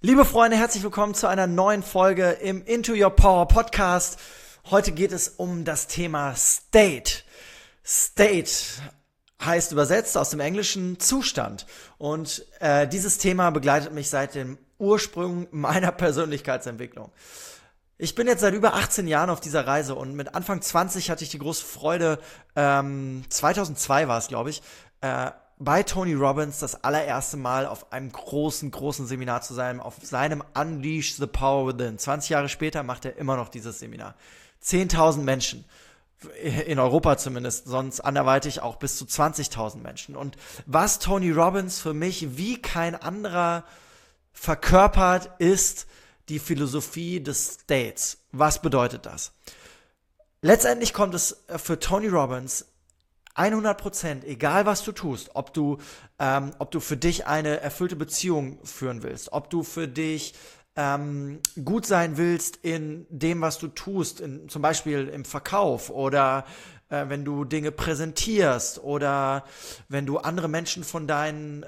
Liebe Freunde, herzlich willkommen zu einer neuen Folge im Into Your Power Podcast. Heute geht es um das Thema State. State heißt übersetzt aus dem Englischen Zustand. Und dieses Thema begleitet mich seit dem Ursprung meiner Persönlichkeitsentwicklung. Ich bin jetzt seit über 18 Jahren auf dieser Reise und mit Anfang 20 hatte ich die große Freude, 2002 war es, glaube ich, bei Tony Robbins das allererste Mal auf einem großen Seminar zu sein, auf seinem Unleash the Power Within. 20 Jahre später macht er immer noch dieses Seminar. 10.000 Menschen, in Europa zumindest, sonst anderweitig auch bis zu 20.000 Menschen. Und was Tony Robbins für mich wie kein anderer verkörpert, ist die Philosophie des States. Was bedeutet das? Letztendlich kommt es für Tony Robbins 100%, egal was du tust, ob du für dich eine erfüllte Beziehung führen willst, ob du für dich gut sein willst in dem, was du tust, zum Beispiel im Verkauf oder wenn du Dinge präsentierst oder wenn du andere Menschen von deinen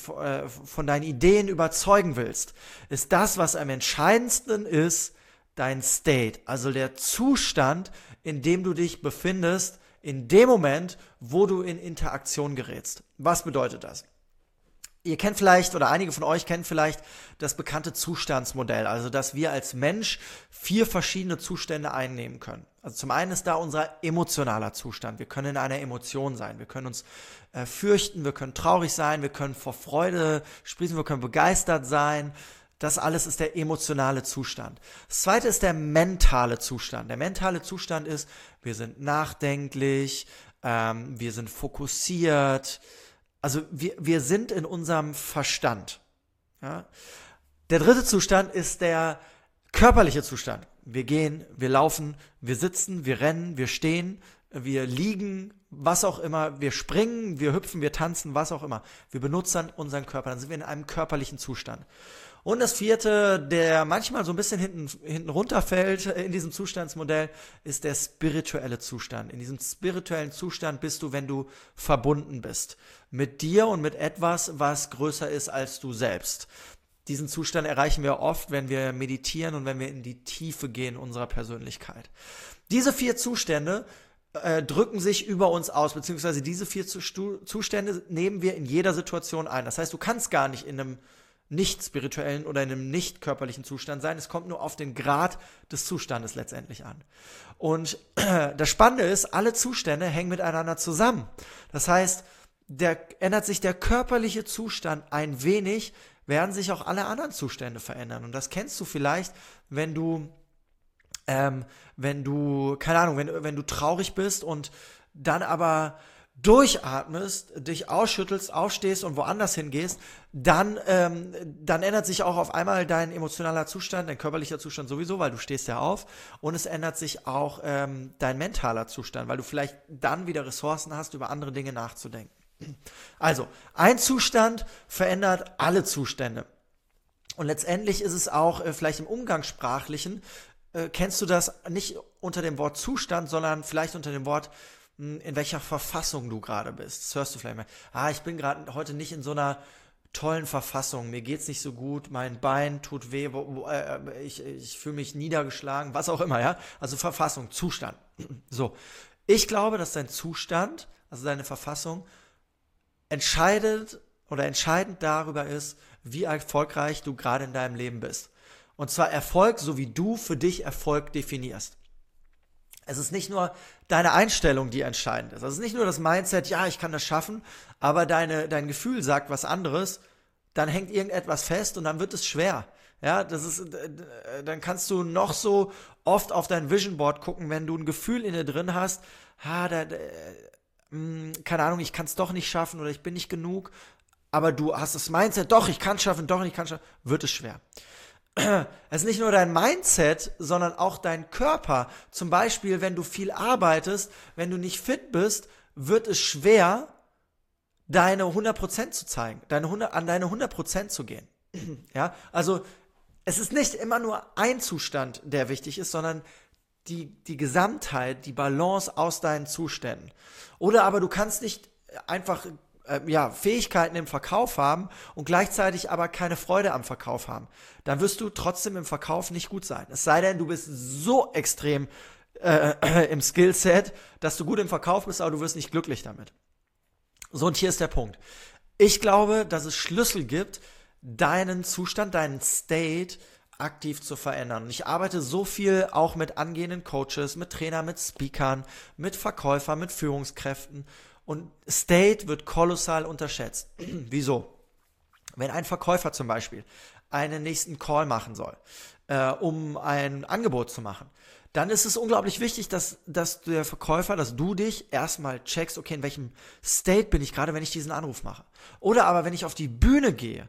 Ideen überzeugen willst, ist das, was am entscheidendsten ist, dein State, also der Zustand, in dem du dich befindest, in dem Moment, wo du in Interaktion gerätst. Was bedeutet das? Ihr kennt vielleicht, oder einige von euch kennen vielleicht das bekannte Zustandsmodell, also dass wir als Mensch 4 verschiedene Zustände einnehmen können. Also zum einen ist da unser emotionaler Zustand. Wir können in einer Emotion sein. Wir können uns fürchten, wir können traurig sein, wir können vor Freude sprießen, wir können begeistert sein. Das alles ist der emotionale Zustand. Das zweite ist der mentale Zustand. Der mentale Zustand ist, wir sind nachdenklich, wir sind fokussiert, also wir sind in unserem Verstand. Ja? Der dritte Zustand ist der körperliche Zustand. Wir gehen, wir laufen, wir sitzen, wir rennen, wir stehen, wir liegen, was auch immer, wir springen, wir hüpfen, wir tanzen, was auch immer. Wir benutzen unseren Körper, dann sind wir in einem körperlichen Zustand. Und das vierte, der manchmal so ein bisschen hinten runterfällt in diesem Zustandsmodell, ist der spirituelle Zustand. In diesem spirituellen Zustand bist du, wenn du verbunden bist. Mit dir und mit etwas, was größer ist als du selbst. Diesen Zustand erreichen wir oft, wenn wir meditieren und wenn wir in die Tiefe gehen unserer Persönlichkeit. Diese 4 Zustände drücken sich über uns aus, beziehungsweise diese 4 Zustände nehmen wir in jeder Situation ein. Das heißt, du kannst gar nicht in einem nicht spirituellen oder in einem nicht körperlichen Zustand sein. Es kommt nur auf den Grad des Zustandes letztendlich an. Und das Spannende ist, alle Zustände hängen miteinander zusammen. Das heißt, ändert sich der körperliche Zustand ein wenig, werden sich auch alle anderen Zustände verändern. Und das kennst du vielleicht, wenn du traurig bist und dann aber durchatmest, dich ausschüttelst, aufstehst und woanders hingehst, dann ändert sich auch auf einmal dein emotionaler Zustand, dein körperlicher Zustand sowieso, weil du stehst ja auf, und es ändert sich auch dein mentaler Zustand, weil du vielleicht dann wieder Ressourcen hast, über andere Dinge nachzudenken. Also, ein Zustand verändert alle Zustände. Und letztendlich ist es auch vielleicht im Umgangssprachlichen, kennst du das nicht unter dem Wort Zustand, sondern vielleicht unter dem Wort, in welcher Verfassung du gerade bist. Das hörst du vielleicht mal. Ich bin gerade heute nicht in so einer tollen Verfassung. Mir geht's nicht so gut, mein Bein tut weh, ich fühle mich niedergeschlagen, was auch immer, ja? Also Verfassung, Zustand. So. Ich glaube, dass dein Zustand, also deine Verfassung, entscheidend darüber ist, wie erfolgreich du gerade in deinem Leben bist. Und zwar Erfolg, so wie du für dich Erfolg definierst. Es ist nicht nur deine Einstellung, die entscheidend ist. Also es ist nicht nur das Mindset, ja, ich kann das schaffen, aber dein Gefühl sagt was anderes, dann hängt irgendetwas fest und dann wird es schwer. Ja, dann kannst du noch so oft auf dein Vision Board gucken, wenn du ein Gefühl in dir drin hast, keine Ahnung, ich kann es doch nicht schaffen oder ich bin nicht genug, aber du hast das Mindset, doch, ich kann es schaffen, wird es schwer. Es ist nicht nur dein Mindset, sondern auch dein Körper. Zum Beispiel, wenn du viel arbeitest, wenn du nicht fit bist, wird es schwer, deine 100% zu zeigen, an deine 100% zu gehen. Ja, also es ist nicht immer nur ein Zustand, der wichtig ist, sondern die Gesamtheit, die Balance aus deinen Zuständen. Oder aber du kannst nicht einfach Fähigkeiten im Verkauf haben und gleichzeitig aber keine Freude am Verkauf haben, dann wirst du trotzdem im Verkauf nicht gut sein. Es sei denn, du bist so extrem im Skillset, dass du gut im Verkauf bist, aber du wirst nicht glücklich damit. So, und hier ist der Punkt. Ich glaube, dass es Schlüssel gibt, deinen Zustand, deinen State aktiv zu verändern. Und ich arbeite so viel auch mit angehenden Coaches, mit Trainern, mit Speakern, mit Verkäufern, mit Führungskräften. Und State wird kolossal unterschätzt. Wieso? Wenn ein Verkäufer zum Beispiel einen nächsten Call machen soll, um ein Angebot zu machen, dann ist es unglaublich wichtig, dass der Verkäufer, dass du dich erstmal checkst, okay, in welchem State bin ich gerade, wenn ich diesen Anruf mache. Oder aber, wenn ich auf die Bühne gehe,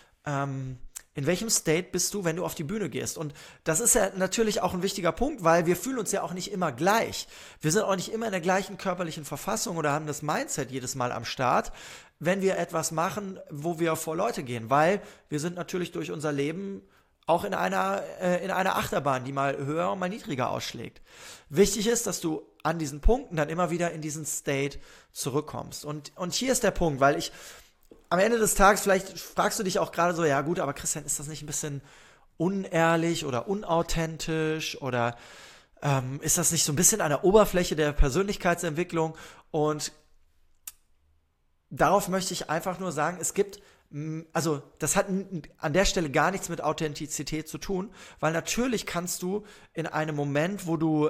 in welchem State bist du, wenn du auf die Bühne gehst? Und das ist ja natürlich auch ein wichtiger Punkt, weil wir fühlen uns ja auch nicht immer gleich. Wir sind auch nicht immer in der gleichen körperlichen Verfassung oder haben das Mindset jedes Mal am Start, wenn wir etwas machen, wo wir vor Leute gehen. Weil wir sind natürlich durch unser Leben auch in einer Achterbahn, die mal höher und mal niedriger ausschlägt. Wichtig ist, dass du an diesen Punkten dann immer wieder in diesen State zurückkommst. Und hier ist der Punkt, weil am Ende des Tages, vielleicht fragst du dich auch gerade so, ja gut, aber Christian, ist das nicht ein bisschen unehrlich oder unauthentisch oder ist das nicht so ein bisschen an der Oberfläche der Persönlichkeitsentwicklung? Und darauf möchte ich einfach nur sagen, also das hat an der Stelle gar nichts mit Authentizität zu tun, weil natürlich kannst du in einem Moment, wo du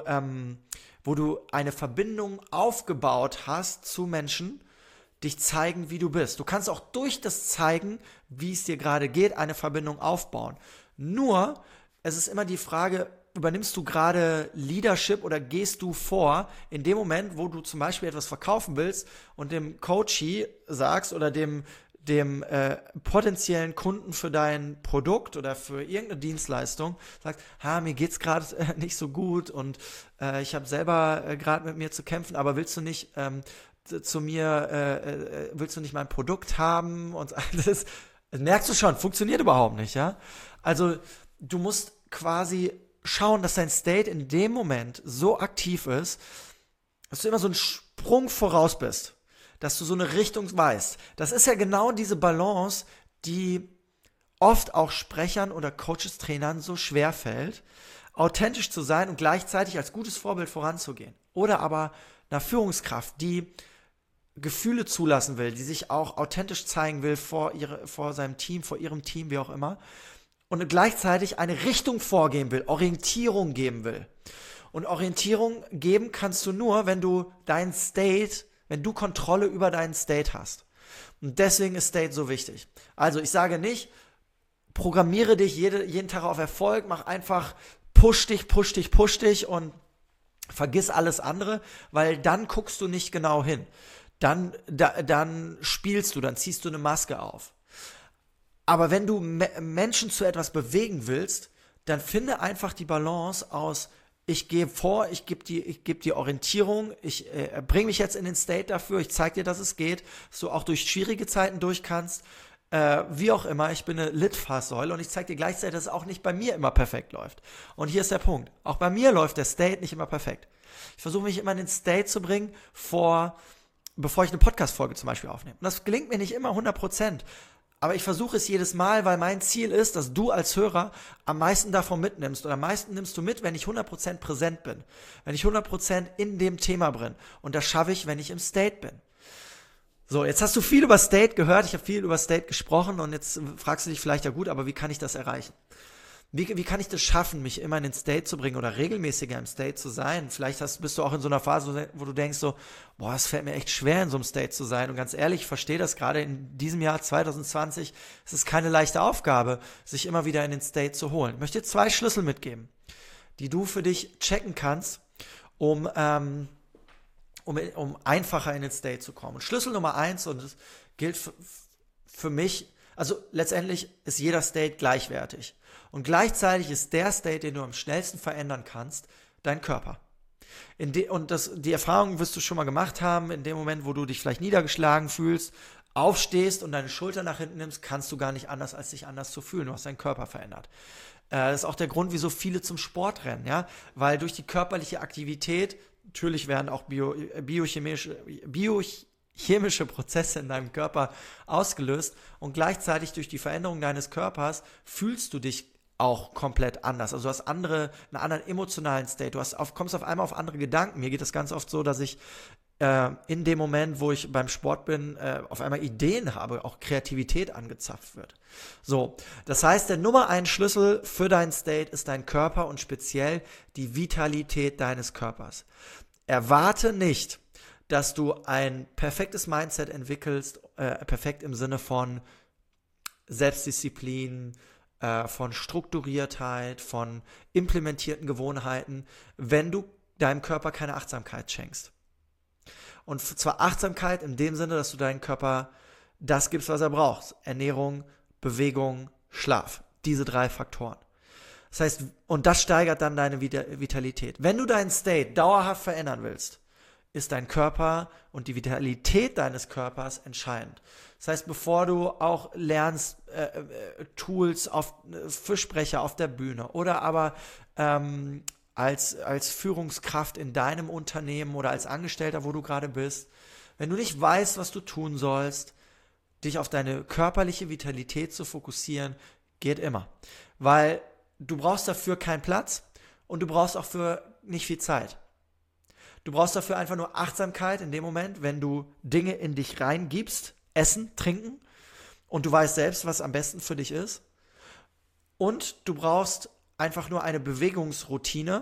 eine Verbindung aufgebaut hast zu Menschen, dich zeigen, wie du bist. Du kannst auch durch das Zeigen, wie es dir gerade geht, eine Verbindung aufbauen. Nur, es ist immer die Frage, übernimmst du gerade Leadership oder gehst du vor in dem Moment, wo du zum Beispiel etwas verkaufen willst und dem Coachee sagst oder dem potenziellen Kunden für dein Produkt oder für irgendeine Dienstleistung sagst, mir geht's gerade nicht so gut und ich habe selber gerade mit mir zu kämpfen, aber willst du nicht willst du nicht mein Produkt haben und das merkst du schon, funktioniert überhaupt nicht, ja? Also du musst quasi schauen, dass dein State in dem Moment so aktiv ist, dass du immer so einen Sprung voraus bist, dass du so eine Richtung weißt. Das ist ja genau diese Balance, die oft auch Sprechern oder Coaches, Trainern so schwer fällt, authentisch zu sein und gleichzeitig als gutes Vorbild voranzugehen. Oder aber einer Führungskraft, die Gefühle zulassen will, die sich auch authentisch zeigen will vor seinem Team, vor ihrem Team, wie auch immer, und gleichzeitig eine Richtung vorgeben will, Orientierung geben will. Und Orientierung geben kannst du nur, wenn du Kontrolle über deinen State hast. Und deswegen ist State so wichtig. Also ich sage nicht, programmiere dich jeden Tag auf Erfolg, mach einfach push dich und vergiss alles andere, weil dann guckst du nicht genau hin. Dann spielst du, dann ziehst du eine Maske auf. Aber wenn du Menschen zu etwas bewegen willst, dann finde einfach die Balance aus, ich gehe vor, ich gebe dir Orientierung, ich bringe mich jetzt in den State dafür, ich zeige dir, dass es geht, dass du auch durch schwierige Zeiten durch kannst, wie auch immer, ich bin eine Litfaßsäule und ich zeige dir gleichzeitig, dass es auch nicht bei mir immer perfekt läuft. Und hier ist der Punkt, auch bei mir läuft der State nicht immer perfekt. Ich versuche mich immer in den State zu bringen, bevor ich eine Podcast-Folge zum Beispiel aufnehme. Und das gelingt mir nicht immer 100%. Aber ich versuche es jedes Mal, weil mein Ziel ist, dass du als Hörer am meisten davon mitnimmst. Und am meisten nimmst du mit, wenn ich 100% präsent bin. Wenn ich 100% in dem Thema bin. Und das schaffe ich, wenn ich im State bin. So, jetzt hast du viel über State gehört. Ich habe viel über State gesprochen. Und jetzt fragst du dich vielleicht, ja gut, aber wie kann ich das erreichen? Wie kann ich das schaffen, mich immer in den State zu bringen oder regelmäßiger im State zu sein? Vielleicht bist du auch in so einer Phase, wo du denkst so, boah, es fällt mir echt schwer, in so einem State zu sein. Und ganz ehrlich, ich verstehe das gerade in diesem Jahr 2020. Es ist keine leichte Aufgabe, sich immer wieder in den State zu holen. Ich möchte dir 2 Schlüssel mitgeben, die du für dich checken kannst, um einfacher in den State zu kommen. Und Schlüssel Nummer 1, und das gilt für mich, also letztendlich ist jeder State gleichwertig. Und gleichzeitig ist der State, den du am schnellsten verändern kannst, dein Körper. Die Erfahrung wirst du schon mal gemacht haben, in dem Moment, wo du dich vielleicht niedergeschlagen fühlst, aufstehst und deine Schulter nach hinten nimmst, kannst du gar nicht anders, als dich anders zu fühlen. Du hast deinen Körper verändert. Das ist auch der Grund, wieso viele zum Sport rennen, ja, weil durch die körperliche Aktivität, natürlich werden auch biochemische chemische Prozesse in deinem Körper ausgelöst und gleichzeitig durch die Veränderung deines Körpers fühlst du dich auch komplett anders. Also du hast einen anderen emotionalen State, kommst auf einmal auf andere Gedanken. Mir geht das ganz oft so, dass ich in dem Moment, wo ich beim Sport bin, auf einmal Ideen habe, auch Kreativität angezapft wird. So, das heißt, der Nummer 1 Schlüssel für deinen State ist dein Körper und speziell die Vitalität deines Körpers. Erwarte nicht, dass du ein perfektes Mindset entwickelst, perfekt im Sinne von Selbstdisziplin, von Strukturiertheit, von implementierten Gewohnheiten, wenn du deinem Körper keine Achtsamkeit schenkst. Und zwar Achtsamkeit in dem Sinne, dass du deinem Körper das gibst, was er braucht. Ernährung, Bewegung, Schlaf. Diese 3 Faktoren. Das heißt, und das steigert dann deine Vitalität. Wenn du deinen State dauerhaft verändern willst, ist dein Körper und die Vitalität deines Körpers entscheidend. Das heißt, bevor du auch lernst, Tools für Sprecher auf der Bühne oder aber als Führungskraft in deinem Unternehmen oder als Angestellter, wo du gerade bist, wenn du nicht weißt, was du tun sollst, dich auf deine körperliche Vitalität zu fokussieren, geht immer. Weil du brauchst dafür keinen Platz und du brauchst auch für nicht viel Zeit. Du brauchst dafür einfach nur Achtsamkeit in dem Moment, wenn du Dinge in dich reingibst, essen, trinken und du weißt selbst, was am besten für dich ist. Und du brauchst einfach nur eine Bewegungsroutine,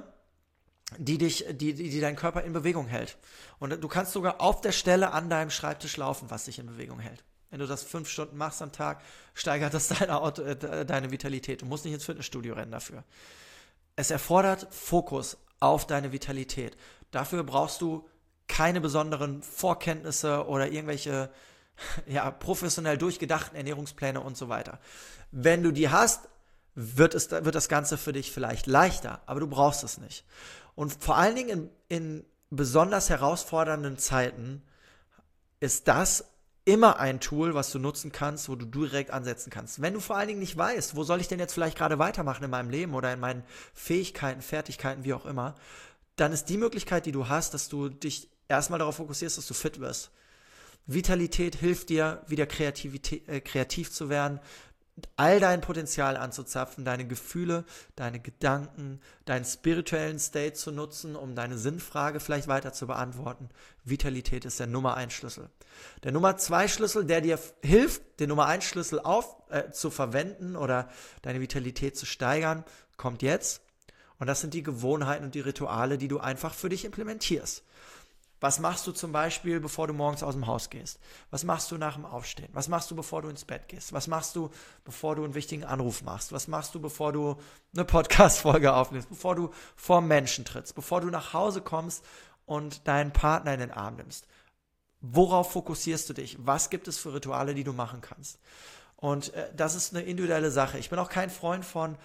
die deinen Körper in Bewegung hält. Und du kannst sogar auf der Stelle an deinem Schreibtisch laufen, was dich in Bewegung hält. Wenn du das 5 Stunden machst am Tag, steigert das deine Vitalität. Du musst nicht ins Fitnessstudio rennen dafür. Es erfordert Fokus auf deine Vitalität. Dafür brauchst du keine besonderen Vorkenntnisse oder irgendwelche professionell durchgedachten Ernährungspläne und so weiter. Wenn du die hast, wird das Ganze für dich vielleicht leichter, aber du brauchst es nicht. Und vor allen Dingen in besonders herausfordernden Zeiten ist das immer ein Tool, was du nutzen kannst, wo du direkt ansetzen kannst. Wenn du vor allen Dingen nicht weißt, wo soll ich denn jetzt vielleicht gerade weitermachen in meinem Leben oder in meinen Fähigkeiten, Fertigkeiten, wie auch immer, dann ist die Möglichkeit, die du hast, dass du dich erstmal darauf fokussierst, dass du fit wirst. Vitalität hilft dir, wieder kreativ zu werden, all dein Potenzial anzuzapfen, deine Gefühle, deine Gedanken, deinen spirituellen State zu nutzen, um deine Sinnfrage vielleicht weiter zu beantworten. Vitalität ist der Nummer 1 Schlüssel. Der Nummer 2 Schlüssel, der dir hilft, den Nummer 1 Schlüssel zu verwenden oder deine Vitalität zu steigern, kommt jetzt. Und das sind die Gewohnheiten und die Rituale, die du einfach für dich implementierst. Was machst du zum Beispiel, bevor du morgens aus dem Haus gehst? Was machst du nach dem Aufstehen? Was machst du, bevor du ins Bett gehst? Was machst du, bevor du einen wichtigen Anruf machst? Was machst du, bevor du eine Podcast-Folge aufnimmst? Bevor du vor Menschen trittst? Bevor du nach Hause kommst und deinen Partner in den Arm nimmst? Worauf fokussierst du dich? Was gibt es für Rituale, die du machen kannst? Und das ist eine individuelle Sache. Ich bin auch kein Freund von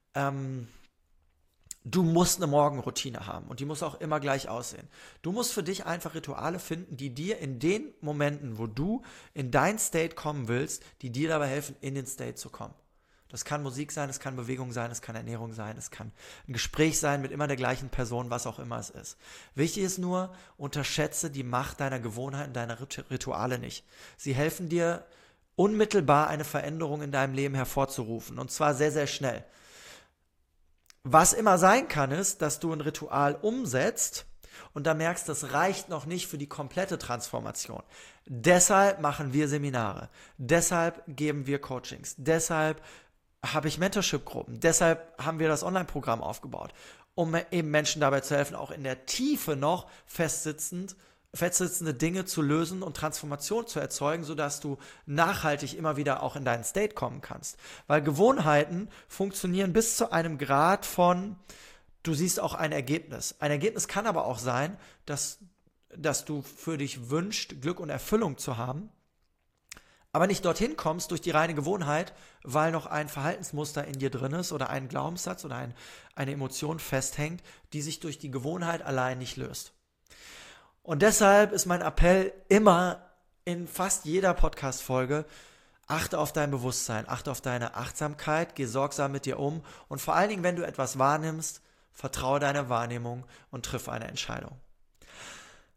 du musst eine Morgenroutine haben und die muss auch immer gleich aussehen. Du musst für dich einfach Rituale finden, die dir in den Momenten, wo du in dein State kommen willst, die dir dabei helfen, in den State zu kommen. Das kann Musik sein, es kann Bewegung sein, es kann Ernährung sein, es kann ein Gespräch sein mit immer der gleichen Person, was auch immer es ist. Wichtig ist nur, unterschätze die Macht deiner Gewohnheiten, deiner Rituale nicht. Sie helfen dir, unmittelbar eine Veränderung in deinem Leben hervorzurufen und zwar sehr, sehr schnell. Was immer sein kann, ist, dass du ein Ritual umsetzt und da merkst, das reicht noch nicht für die komplette Transformation. Deshalb machen wir Seminare, deshalb geben wir Coachings, deshalb habe ich Mentorship-Gruppen, deshalb haben wir das Online-Programm aufgebaut, um eben Menschen dabei zu helfen, auch in der Tiefe noch festsitzende Dinge zu lösen und Transformation zu erzeugen, sodass du nachhaltig immer wieder auch in deinen State kommen kannst. Weil Gewohnheiten funktionieren bis zu einem Grad von, du siehst auch ein Ergebnis. Ein Ergebnis kann aber auch sein, dass du für dich wünschst, Glück und Erfüllung zu haben, aber nicht dorthin kommst durch die reine Gewohnheit, weil noch ein Verhaltensmuster in dir drin ist oder ein Glaubenssatz oder eine Emotion festhängt, die sich durch die Gewohnheit allein nicht löst. Und deshalb ist mein Appell immer in fast jeder Podcast-Folge, achte auf dein Bewusstsein, achte auf deine Achtsamkeit, geh sorgsam mit dir um und vor allen Dingen, wenn du etwas wahrnimmst, vertraue deiner Wahrnehmung und triff eine Entscheidung.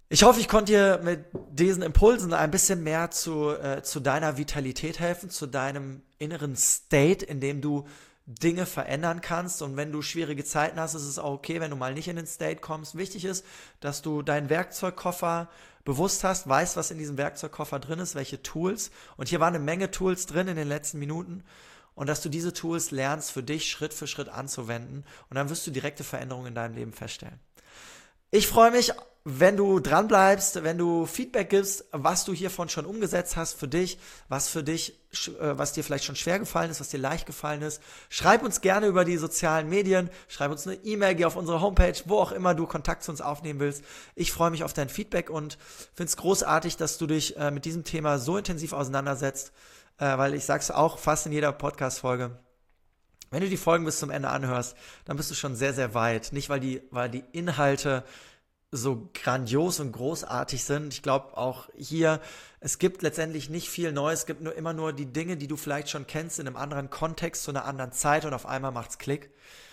Ich hoffe, ich konnte dir mit diesen Impulsen ein bisschen mehr zu deiner Vitalität helfen, zu deinem inneren State, in dem du Dinge verändern kannst. Und wenn du schwierige Zeiten hast, ist es auch okay, wenn du mal nicht in den State kommst. Wichtig ist, dass du deinen Werkzeugkoffer bewusst hast, weißt, was in diesem Werkzeugkoffer drin ist, welche Tools. Und hier waren eine Menge Tools drin in den letzten Minuten. Und dass du diese Tools lernst, für dich Schritt für Schritt anzuwenden. Und dann wirst du direkte Veränderungen in deinem Leben feststellen. Ich freue mich, wenn du dran bleibst, wenn du Feedback gibst, was du hiervon schon umgesetzt hast für dich, was dir vielleicht schon schwer gefallen ist, was dir leicht gefallen ist. Schreib uns gerne über die sozialen Medien, schreib uns eine E-Mail, geh auf unsere Homepage, wo auch immer du Kontakt zu uns aufnehmen willst. Ich freue mich auf dein Feedback und finde es großartig, dass du dich mit diesem Thema so intensiv auseinandersetzt, weil ich sag's auch fast in jeder Podcast-Folge. Wenn du die Folgen bis zum Ende anhörst, dann bist du schon sehr, sehr weit. Nicht, weil die Inhalte so grandios und großartig sind. Ich glaube auch hier, es gibt letztendlich nicht viel Neues. Es gibt immer nur die Dinge, die du vielleicht schon kennst, in einem anderen Kontext, zu einer anderen Zeit und auf einmal macht's Klick.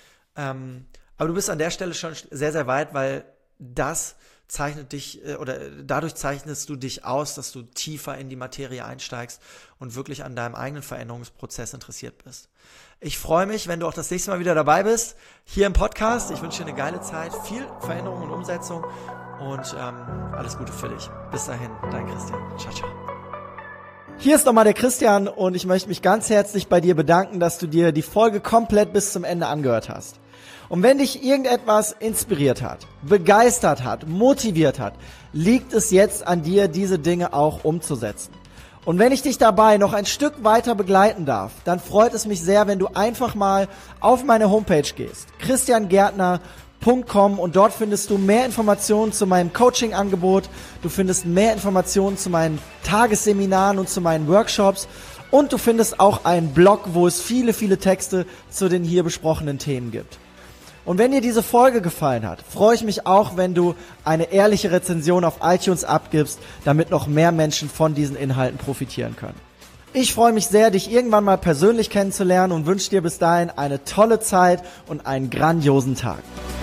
Aber du bist an der Stelle schon sehr, sehr weit, weil das zeichnet dich oder dadurch zeichnest du dich aus, dass du tiefer in die Materie einsteigst und wirklich an deinem eigenen Veränderungsprozess interessiert bist. Ich freue mich, wenn du auch das nächste Mal wieder dabei bist, hier im Podcast. Ich wünsche dir eine geile Zeit, viel Veränderung und Umsetzung und alles Gute für dich. Bis dahin, dein Christian. Ciao, ciao. Hier ist nochmal der Christian und ich möchte mich ganz herzlich bei dir bedanken, dass du dir die Folge komplett bis zum Ende angehört hast. Und wenn dich irgendetwas inspiriert hat, begeistert hat, motiviert hat, liegt es jetzt an dir, diese Dinge auch umzusetzen. Und wenn ich dich dabei noch ein Stück weiter begleiten darf, dann freut es mich sehr, wenn du einfach mal auf meine Homepage gehst, christiangärtner.com, und dort findest du mehr Informationen zu meinem Coaching-Angebot, du findest mehr Informationen zu meinen Tagesseminaren und zu meinen Workshops und du findest auch einen Blog, wo es viele, viele Texte zu den hier besprochenen Themen gibt. Und wenn dir diese Folge gefallen hat, freue ich mich auch, wenn du eine ehrliche Rezension auf iTunes abgibst, damit noch mehr Menschen von diesen Inhalten profitieren können. Ich freue mich sehr, dich irgendwann mal persönlich kennenzulernen und wünsche dir bis dahin eine tolle Zeit und einen grandiosen Tag.